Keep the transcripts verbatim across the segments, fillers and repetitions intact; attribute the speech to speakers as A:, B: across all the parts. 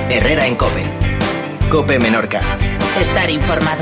A: Herrera en COPE. COPE Menorca.
B: Estar informado.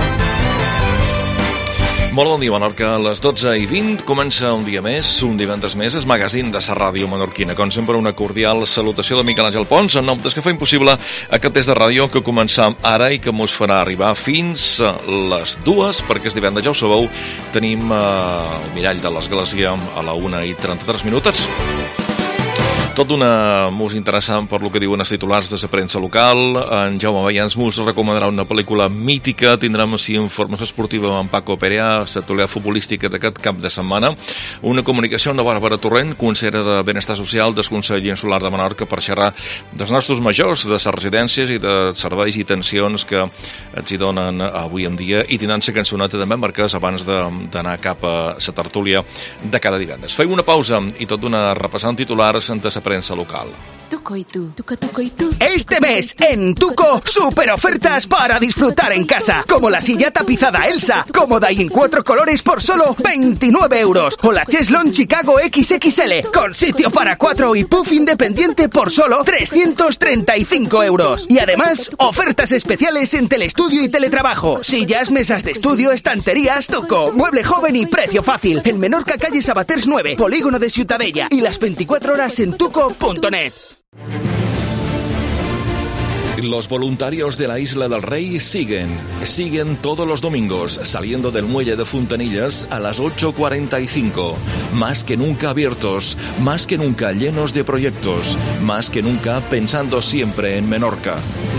C: Molt bon dia, Menorca. A les dotze i vint comença un dia més, un divendres més, el magazín de la ràdio menorquina. Com sempre, una cordial salutació de Miquel Àngel Pons, en nom dels que fa impossible aquest test de ràdio que començam ara i que mos farà arribar fins a les dues, perquè és divendres, ja ho sabeu, tenim eh, el mirall de l'església a la una i trenta-tres minuts. Tot una mus interessant per lo que diuen els titulars de la premsa local. En Jaume Vallans mus recomanarà una pel·lícula mítica. Tindrem així informació esportiva amb Paco Perea, la actualitat futbolística d'aquest cap de setmana. Una comunicació amb la Bàrbara Torrent, consellera de Benestar Social del Consell Insular de Menorca, per xerrar dels nostres majors, de les residències i de serveis i tensions que ens hi donen avui en dia. I tindran la cançoneta també marques abans d'anar cap a la tertúlia de cada divendres. Feim una pausa i tot una repassant titulars de la prensa local.
D: Tuco y tú, tuco, tuco y tú.
E: Este mes en Tuco, super ofertas para disfrutar en casa, como la silla tapizada Elsa, cómoda y en cuatro colores por solo veintinueve euros, o la Cheslon Chicago equis equis ele, con sitio para cuatro y puff independiente por solo trescientos treinta y cinco euros. Y además, ofertas especiales en telestudio y teletrabajo, sillas, mesas de estudio, estanterías, Tuco, mueble joven y precio fácil. En Menorca, calle Sabaters nueve, polígono de Ciutadella, y las veinticuatro horas en tuco punto net.
C: Los voluntarios de la Isla del Rey siguen, siguen todos los domingos, saliendo del muelle de Fontanillas a las ocho cuarenta y cinco. Más que nunca abiertos, más que nunca llenos de proyectos, más que nunca pensando siempre en Menorca.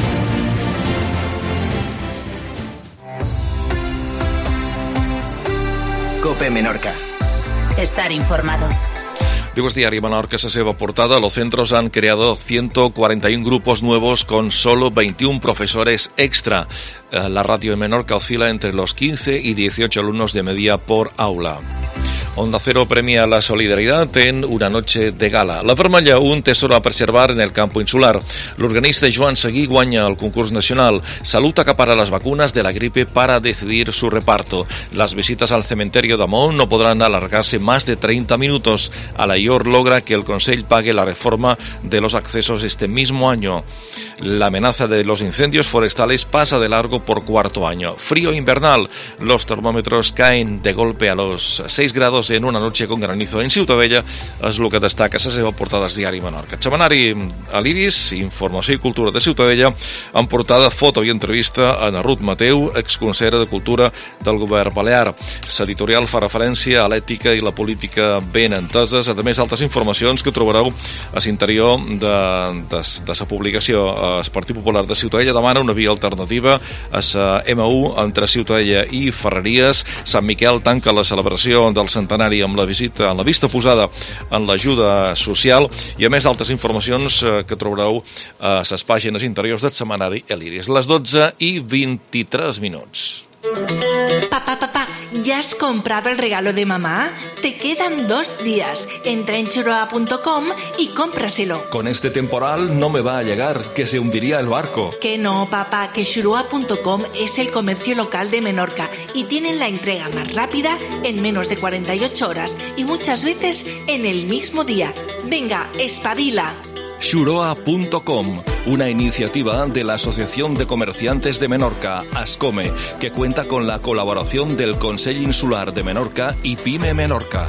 A: COPE Menorca.
B: Estar informado.
C: Digo, este diario Menorca, esa seva portada. Los centros han creado ciento cuarenta y uno grupos nuevos con solo veintiún profesores extra. La radio de Menorca oscila entre los quince y dieciocho alumnos de media por aula. Onda Cero premia la solidaridad en una noche de gala. La Vermella, un tesoro a preservar en el campo insular. L'organista Joan Seguí guanya el concurs nacional. Salut acapara las vacunas de la gripe para decidir su reparto. Las visitas al cementerio de Amón no podrán alargarse más de treinta minutos. Alayor logra que el Consell pague la reforma de los accesos este mismo año. La amenaza de los incendios forestales pasa de largo por cuarto año. Frío invernal. Los termómetros caen de golpe a los seis grados en una noche con granizo en Ciutadella, és el que destaca la seva portada del diari Menorca. Setmanari a l'Iris, informació i cultura de Ciutadella, amb portada, foto i entrevista a Ana Ruth Mateu, exconsellera de Cultura del govern balear. L'editorial fa referència a l'ètica i la política ben enteses, a més altres informacions que trobareu a l'interior de, de, de la publicació. El Partit Popular de Ciutadella demana una via alternativa a la ema u entre Ciutadella i Ferreries. Sant Miquel tanca la celebració del centenari amb la visita, en la vista posada en l'ajuda social, i a més d'altres informacions que trobareu a les pàgines interiors del setmanari l'Iris. Les dotze i vint-i-tres minuts.
F: Papá, papá, ¿ya has comprado el regalo de mamá? Te quedan dos días. Entra en churoa punto com y cómpraselo.
C: Con este temporal no me va a llegar, que se hundiría el barco.
F: Que no, papá, que churoa punto com es el comercio local de Menorca y tienen la entrega más rápida en menos de cuarenta y ocho horas y muchas veces en el mismo día. Venga, espabila.
C: churoa punto com, una iniciativa de la Asociación de Comerciantes de Menorca, ASCOME, que cuenta con la colaboración del Consell Insular de Menorca y PYME Menorca.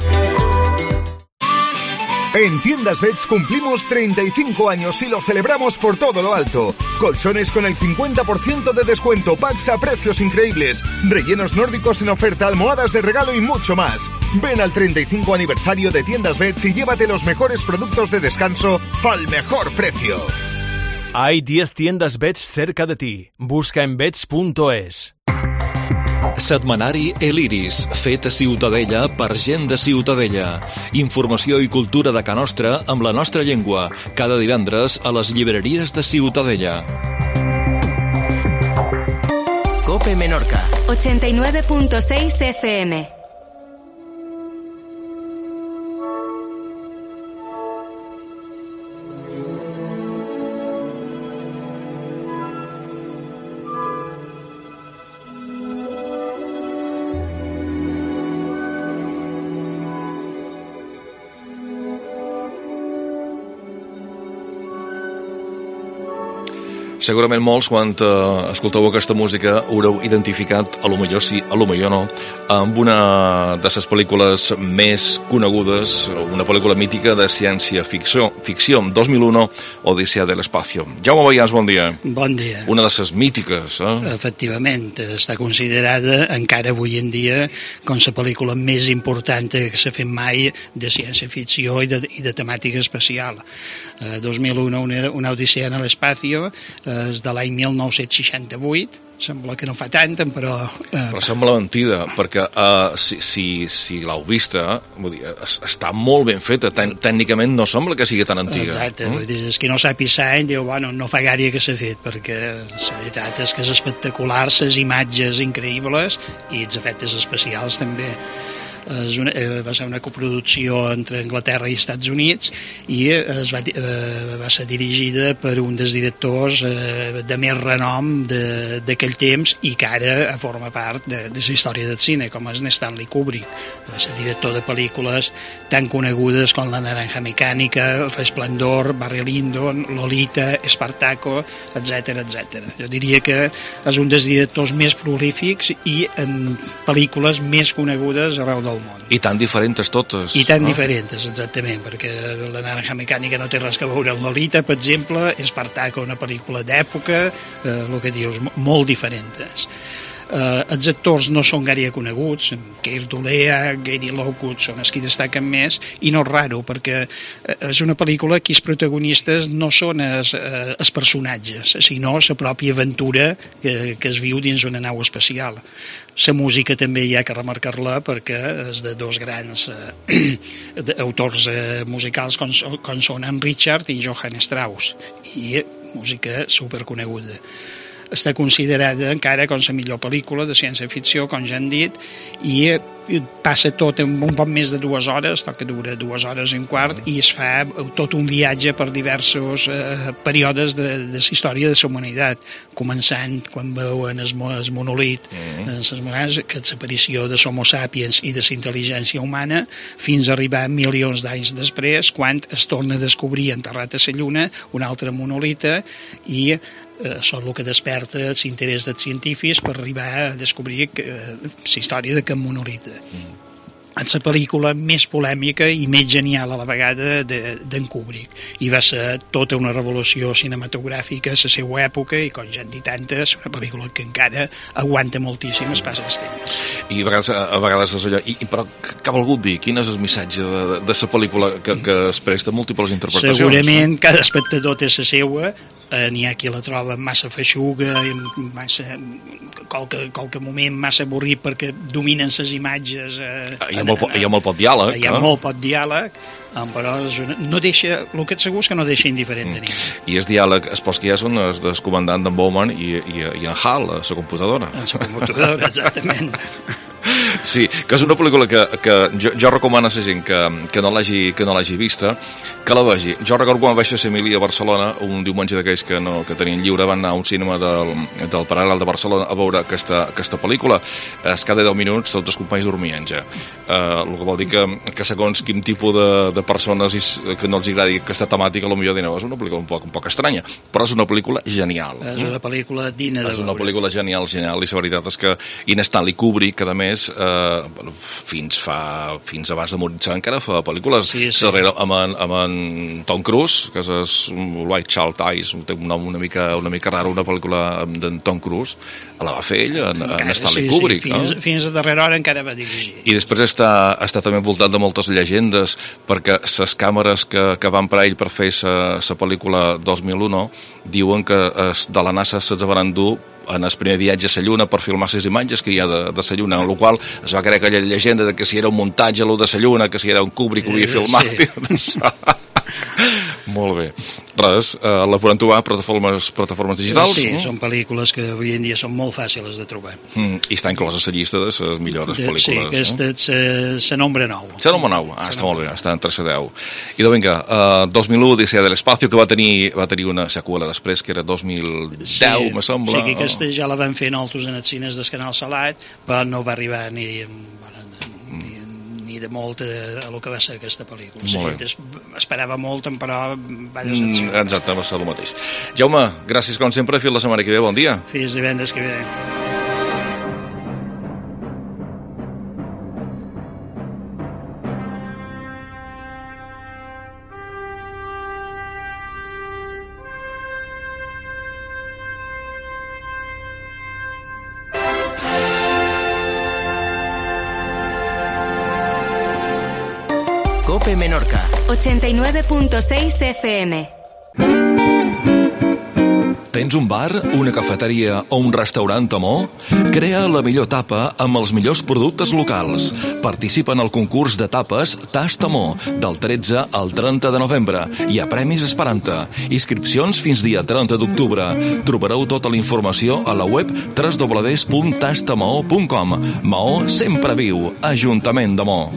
G: En Tiendas Beds cumplimos treinta y cinco años y lo celebramos por todo lo alto. Colchones con el cincuenta por ciento de descuento, packs a precios increíbles, rellenos nórdicos en oferta, almohadas de regalo y mucho más. Ven al treinta y cinco aniversario de Tiendas Beds y llévate los mejores productos de descanso al mejor precio.
H: Hay diez tiendas Beds cerca de ti. Busca en beds punto es.
C: Setmanari l'Iris, fet a Ciutadella per gent de Ciutadella. Informació i cultura de ca nostra amb la nostra llengua, cada divendres a les llibreries de Ciutadella.
A: COPE Menorca.
D: ochenta y nueve punto seis efe eme.
C: Segurament molts, quan uh, escolteu aquesta música, haureu identificat, a lo millor sí, a lo millor no, amb una de les pel·lícules més conegudes, una pel·lícula mítica de ciència-ficció, ficció, dos mil u, Odissea de l'Espacio. Jaume Bayàs, bon dia.
I: Bon dia.
C: Una de les mítiques, eh?
I: Efectivament, està considerada encara avui en dia com la pel·lícula més important que s'ha fet mai de ciència-ficció i de, i de temàtica espacial. Eh, dos mil u, una, una Odissea en l'Espacio, és de l'any mil nou-cents seixanta-vuit, sembla que no fa tant, però... Eh...
C: Però sembla mentida, perquè uh, si, si, si l'heu vista, vull dir, està molt ben feta, Tèc tècnicament no sembla que sigui tan antiga.
I: Exacte,
C: mm?
I: vull dir, és que no sàpiga l'any, diu, bueno, no fa gaire que s'ha fet, perquè la veritat és que és espectacular, les imatges increïbles i els efectes especials també. És una, eh, va ser una coproducció entre Anglaterra i Estats Units i es va, eh, va ser dirigida per un dels directors eh, de més renom d'aquell temps i que ara forma part de, de la història del cine, com és Stanley Kubrick. Va ser director de pel·lícules tan conegudes com La Naranja Mecànica, El Resplendor, Barry Lyndon, Lolita, Espartaco, etcètera, etcètera. Jo diria que és un dels directors més prolífics i en pel·lícules més conegudes arreu del món.
C: I tan diferents totes.
I: I tan
C: no?
I: diferents, exactament, perquè La Naranja Mecànica no té res a veure amb Lolita, per exemple, Espartaco, una pel·lícula d'època, eh, el que dius, molt diferents. Uh, els actors no són gaire coneguts, Keir Dullea, Gary Lockwood són els que destaquen més, i no és raro, perquè és una pel·lícula que els protagonistes no són els, els personatges, sinó la pròpia aventura que, que es viu dins una nau espacial. La música també hi ha que remarcar-la perquè és de dos grans eh, autors eh, musicals com, com són en Richard i Johann Strauss, i música superconeguda. Està considerada encara com la millor pel·lícula de ciència-ficció, com ja han dit, i passa tot en un poc més de dues hores, tot que dura dues hores i un quart, i es fa tot un viatge per diversos eh, períodes de, de la història de la humanitat, començant quan veuen el, el monolit, mm -hmm. que és l'aparició de l'Homo sapiens i de la intel·ligència humana, fins a arribar milions d'anys després, quan es torna a descobrir enterrat a la Lluna un altre monolita, i això és el que desperta l'interès dels científics per arribar a descobrir que, eh, la història d'aquest monolita. Mm. És la pel·lícula més polèmica i més genial a la vegada d'en Kubrick, i va ser tota una revolució cinematogràfica a la seva època, i com ja han dit antes, una pel·lícula que encara aguanta moltíssim el pas dels temps.
C: I a vegades, a vegades és allò, i, i però què ha volgut dir? Quin és el missatge de, de, de la pel·lícula que, que es presta múltiples interpretacions?
I: Segurament no? Cada espectador té la seva. Eh, n'hi ha qui la troba massa feixuga, massa, qualque, qualque moment massa avorrit perquè dominen les imatges. Eh,
C: hi, ha molt, hi ha molt poc diàleg.
I: Hi ha
C: eh?
I: molt poc diàleg, però és una, no deixa, el que et segur és que no deixa indiferent a ningú.
C: I el diàleg, es pots que hi ha són els del comandant d'en Bowman i, i, i en Hal, la computadora.
I: La computadora, exactament.
C: Sí, que és una pel·lícula que, que jo, jo recomano a la gent que, que no l'hagi que no l'hagi vista, que la vegi. Jo recordo quan vaig fer l'Emili a Barcelona, un diumenge d'aquells que, no, que tenien lliure, van anar a un cinema del, del Paral·lel de Barcelona a veure aquesta, aquesta pel·lícula. Es cada deu minuts tots els companys dormien ja. Eh, el que vol dir que, que segons quin tipus de, de persones i, que no els agradi aquesta temàtica, potser diuen, és una pel·lícula un poc, un poc estranya, però és una pel·lícula genial.
I: És una pel·lícula digna de veure.
C: És una pel·lícula genial, genial, i la veritat és que i en Stanley Kubrick, que a més eh, fins fa fins abans de morir-se encara fa pel·lícules, sí, sí. Darrere, amb, en, amb en Tom Cruise, que és White Child Eyes, té un nom una mica, una mica raro, una pel·lícula d'en Tom Cruise, la va fer ell en, encara, en Stanley sí, Kubrick,
I: sí, fins,
C: no?
I: Fins a darrera hora encara va dirigir.
C: I després està, està també envoltat de moltes llegendes, perquè les càmeres que, que van per ell per fer la pel·lícula dos mil u diuen que es, de la NASA se'ls van endur en el primer viatge a la Lluna per filmar les imatges que hi ha de, de la Lluna, en la qual es va crear aquella llegenda de que si era un muntatge allò de la Lluna, que si era un Kubrick que ho havia filmat. Sí. Molt bé. Res, eh, la podem trobar a plataformes, plataformes digitals?
I: Sí,
C: no?
I: Són pel·lícules que avui en dia són molt fàcils de trobar.
C: Mm, I està inclosa la llista de les millors
I: de,
C: pel·lícules.
I: Sí, aquesta és la nombre nou.
C: La nombre nou, ah, està molt bé, està entre la deu. I doncs vinga, uh, dos mil u, Odissea de l'Espacio, que va tenir, va tenir una seqüela després, que era dos mil deu, sí, me sembla.
I: Sí, que aquesta ja la van fer nosaltres en els cines del Canal Salat, però no va arribar ni... Bueno, ni de molt a el que va ser aquesta pel·lícula. La
C: Molt
I: gent esperava molt, però va decepcionar.
C: Mm, exacte, va ser el mateix. Jaume, gràcies com sempre, fins la setmana que ve, bon dia.
I: Fins divendres que ve.
A: COPE Menorca.
D: ochenta y nueve punto seis F M.
C: Tens un bar, una cafeteria o un restaurant a Maó? Crea la millor tapa amb els millors productes locals. Participa en el concurs de tapes Tast a Maó del tretze al trenta de novembre. Hi ha premis esperant-te. Inscripcions fins dia trenta d'octubre. Trobareu tota la informació a la web w w w punt tastamao punt com. Maó sempre viu. Ajuntament de Maó.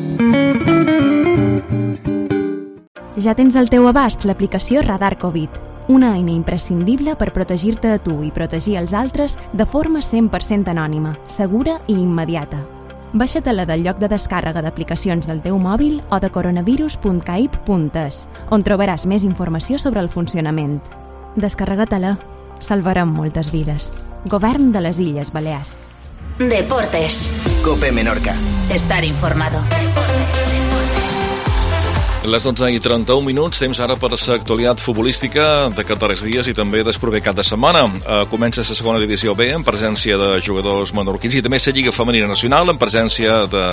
J: Ja tens al teu abast l'aplicació Radar Covid, una eina imprescindible per protegir-te a tu i protegir els altres de forma cent per cent anònima, segura i immediata. Baixa-te-la del lloc de descàrrega d'aplicacions del teu mòbil o de coronavirus punt caip punt es, on trobaràs més informació sobre el funcionament. Descarrega-te-la. Salvarem moltes vides. Govern de les Illes Balears.
B: Deportes.
A: COPE Menorca.
B: Estar informado.
C: Les dotze i trenta-un minuts, temps ara per l'actualitat futbolística d'aquests darrers dies i també del proper cap de setmana. Uh, comença la segona divisió B en presència de jugadors menorquins i també la Lliga Femenina Nacional en presència de...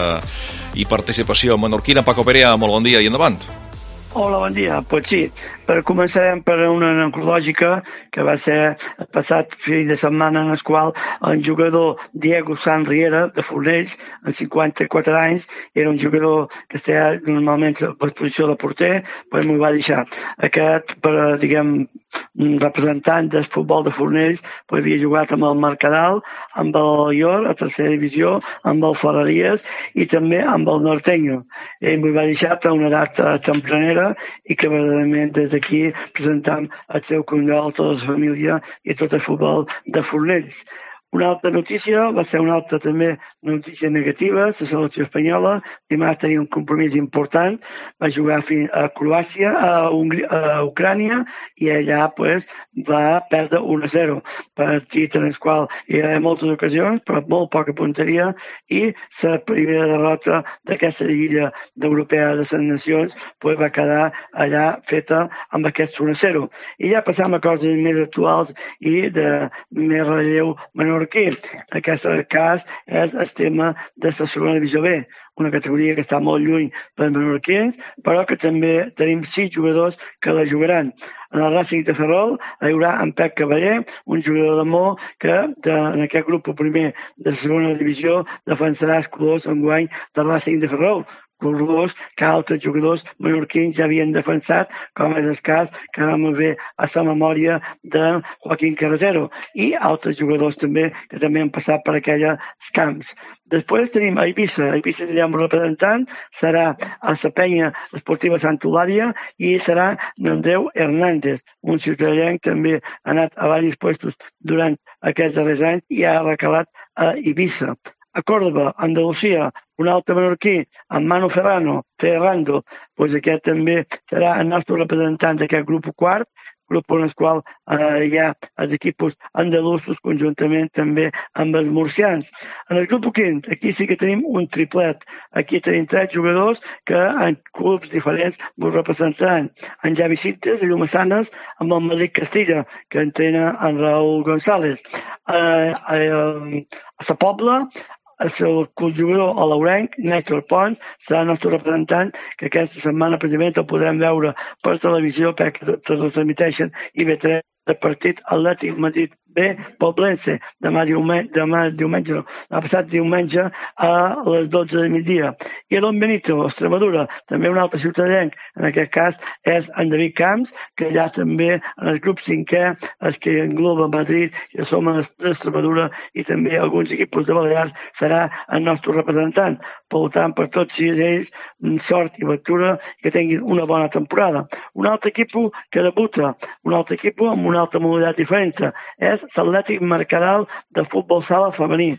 C: i participació menorquina. Paco Perea, molt bon dia i endavant.
K: Hola, bon dia. Pues sí, per començarem per una oncològica que va ser el passat fi de setmana en el qual el jugador Diego San Riera de Fornells, amb cinquanta-quatre anys, era un jugador que estava normalment per posició de porter, però m'ho va deixar. Aquest, per, diguem, representant del futbol de Fornells, pues havia jugat amb el Mercadal, amb el Llor, a tercera divisió, amb el Ferreries i també amb el Norteño. Ell m'ho va deixar a una edat tempranera i que verdaderament des d'aquí presentam el seu condol a tota la família i a tot el futbol de Fornells. Una altra notícia va ser una altra també notícia negativa. La selecció espanyola dimarts tenia un compromís important, va jugar a Croàcia, a, Hongria, a Ucrània i allà pues, va perdre un a zero, partit en el qual hi havia moltes ocasions però molt poca punteria i la primera derrota d'aquesta lliga europea de les nacions pues, va quedar allà feta amb aquest un a zero. I ja passam a coses més actuals i de més relleu menor. Aquí, en aquest cas, és el tema de la segona divisió B, una categoria que està molt lluny per menorquins, però que també tenim sis jugadors que la jugaran. En el Racing de Ferrol hi haurà en Pep Cavaller, un jugador de Maó que de, en aquest grup primer de la segona divisió defensarà els colors enguany del Racing de Ferrol, colors que altres jugadors menorquins ja havien defensat, com és el cas que vam haver a la memòria de Joaquín Carretero i altres jugadors també que també han passat per aquells camps. Després tenim a Eivissa. A Eivissa tindrem un representant, serà a la penya esportiva Sant Eulàlia i serà Andreu Hernández, un ciutadà que també ha anat a diversos puestos durant aquests darrers anys i ha recalat a Eivissa. A Córdoba, Andalusia, un altre menorquí, en Manu Ferrano, Ferrando, doncs aquest també serà el nostre representant d'aquest grup quart, grup en el qual eh, hi ha els equips andalusos conjuntament també amb els murcians. En el grup quint, aquí sí que tenim un triplet. Aquí tenim tres jugadors que en clubs diferents ens representaran. En Javi Cintes, de Llumassanes, amb el Madrid Castilla, que entrena en Raúl González. Eh, eh, a Sa Pobla, el seu jugador a l'Aurenc, Néstor Pons, serà el nostre representant, que aquesta setmana precisament el podrem veure per televisió perquè tot el transmiteixen i B tres el partit Atlètic Madrid B Poblense, demà diumenge, demà diumenge no, demà passat diumenge a les dotze de migdia. I a Don Benito, Extremadura, també un altre ciutadà, en aquest cas és en David Camps, que allà també en el grup cinquè, el que engloba Madrid i som d'Extremadura i també alguns equips de Balears, serà el nostre representant. Per tant, per tots sis ells, sort i ventura que tinguin una bona temporada. Un altre equip que debuta, un altre equip amb una altra modalitat diferent, és l'Atlètic Mercadal de futbol sala femení.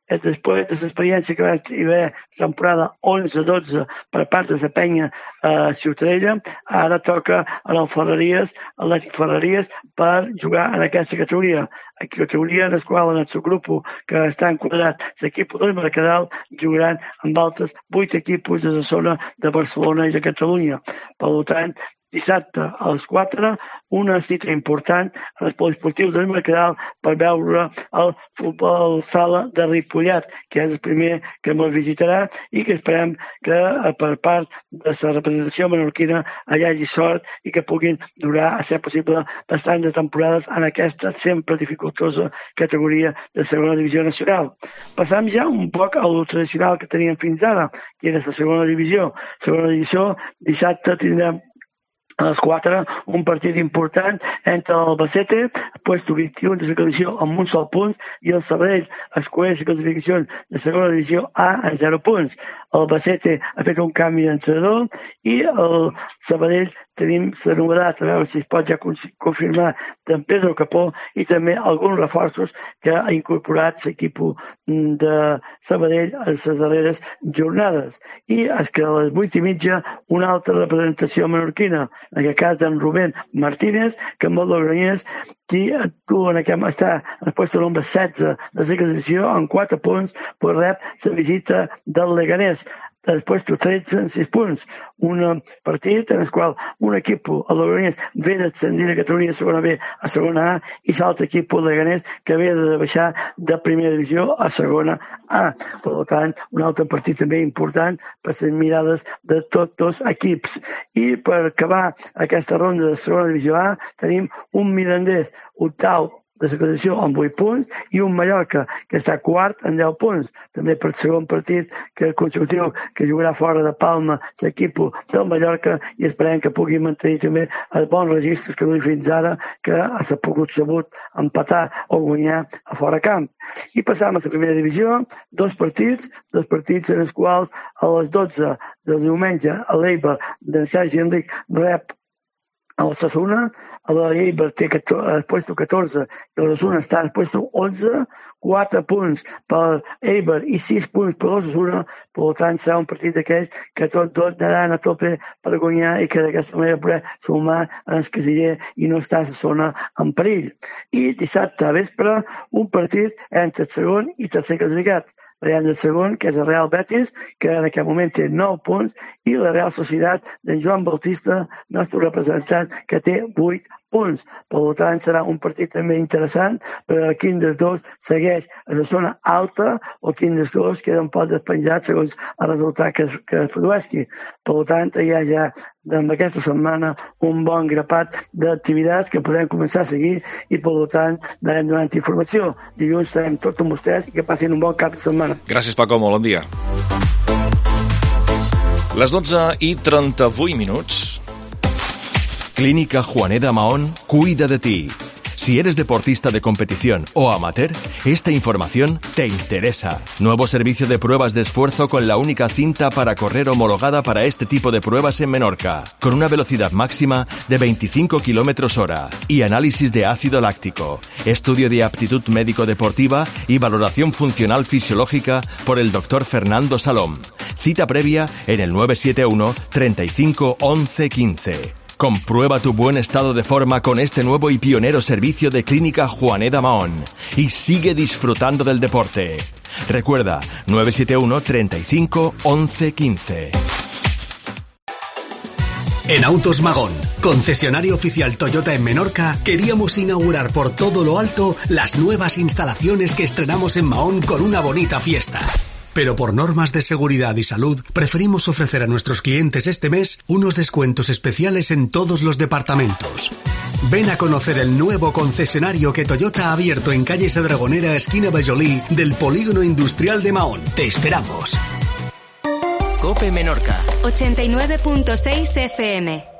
K: després de l'experiència que va haver temporada onze dotze per part de la penya a Ciutadella, ara toca a l'Alferreries, Atlètic Ferreries, per jugar en aquesta categoria. A categoria en la qual en el seu grup que està enquadrat l'equip del Mercadal jugaran amb altres vuit equips de la zona de Barcelona i de Catalunya. Per tant, dissabte a les quatre, una cita important en el poliesportiu del Mercadal per veure el futbol sala de Ripollet, que és el primer que ens visitarà i que esperem que per part de la representació menorquina hi hagi sort i que puguin durar, a ser possible, bastants de temporades en aquesta sempre dificultosa categoria de segona divisió nacional. Passam ja un poc a lo tradicional que teníem fins ara, que era la segona divisió. Segona divisió, dissabte tindrem a les quatre, un partit important entre l'Albacete, puesto vint-i-u de la classificació amb un sol punt, i el Sabadell es coneix la classificació de segona divisió A a zero punts. L'Albacete ha fet un canvi d'entrenador i el Sabadell tenim la novetat, a veure si es pot ja confirmar, d'en Pedro Capó i també alguns reforços que ha incorporat l'equip de Sabadell a les darreres jornades. I és que a les vuit i mitja una altra representació menorquina, en aquest cas d'en Rubén Martínez, que amb el Logroñés, qui actua en aquest, està en el puesto nombre setze de la classificació amb quatre punts, per rep la visita del Leganés. Després tretze en sis punts. Un partit en el qual un equip, el Logroñés, ve d'ascendir de categoria segona B a segona A i l'altre equip, el Leganés, que ve de baixar de primera divisió a segona A. Per tant, un altre partit també important per les mirades de tots dos equips. I per acabar aquesta ronda de segona divisió A tenim un Mirandés, octau de la classificació amb vuit punts i un Mallorca que està quart amb deu punts. També per segon partit que consecutiu que jugarà fora de Palma l'equip del Mallorca i esperem que pugui mantenir també els bons registres que duim fins ara, que s'ha pogut sabut empatar o guanyar a fora camp. I passam a la primera divisió, dos partits, dos partits en els quals a les dotze del diumenge a l'Eibar d'en Sergi Enric rep a l'Osasuna, a l'Eibar té el puesto catorze i l'Osasuna està al puesto onze, quatre punts per Eibar i sis punts per l'Osasuna, per tant serà un partit d'aquells que tots dos anaran a tope per guanyar i que d'aquesta manera poder sumar en el casiller i no estar a la zona en perill. I dissabte a vespre un partit entre el segon i tercer classificat. Real del segon, que és el Real Betis, que en aquest moment té nou punts, i la Real Societat d'en Joan Bautista, nostre representant, que té vuit punts. Per tant, serà un partit també interessant, però quin dels dos segueix a la zona alta o quin dels dos queda un poc despenjat segons el resultat que, que es produeixi. Per tant, hi ha ja en aquesta setmana un bon grapat d'activitats que podem començar a seguir i per tant darem donant informació. Dilluns estarem tots amb vostès i que passin un bon cap de setmana.
C: Gràcies, Paco, molt bon dia. Les dotze i trenta-vuit minuts.
H: Clínica Juaneda Mahón cuida de ti. Si eres deportista de competición o amateur, esta información te interesa. Nuevo servicio de pruebas de esfuerzo con la única cinta para correr homologada para este tipo de pruebas en Menorca, con una velocidad máxima de veinticinco kilómetros hora y análisis de ácido láctico, estudio de aptitud médico-deportiva y valoración funcional fisiológica por el doctor Fernando Salom. Cita previa en el nueve siete uno, treinta y cinco, once, quince. Comprueba tu buen estado de forma con este nuevo y pionero servicio de Clínica Juaneda Mahón y sigue disfrutando del deporte. Recuerda, nueve siete uno, treinta y cinco, once, quince.
L: En Autos Magón, concesionario oficial Toyota en Menorca, queríamos inaugurar por todo lo alto las nuevas instalaciones que estrenamos en Mahón con una bonita fiesta. Pero por normas de seguridad y salud, preferimos ofrecer a nuestros clientes este mes unos descuentos especiales en todos los departamentos. Ven a conocer el nuevo concesionario que Toyota ha abierto en calle Sadragonera, esquina Bajolí, del Polígono Industrial de Mahón. Te esperamos.
A: COPE Menorca.
D: ochenta y nueve punto seis F M.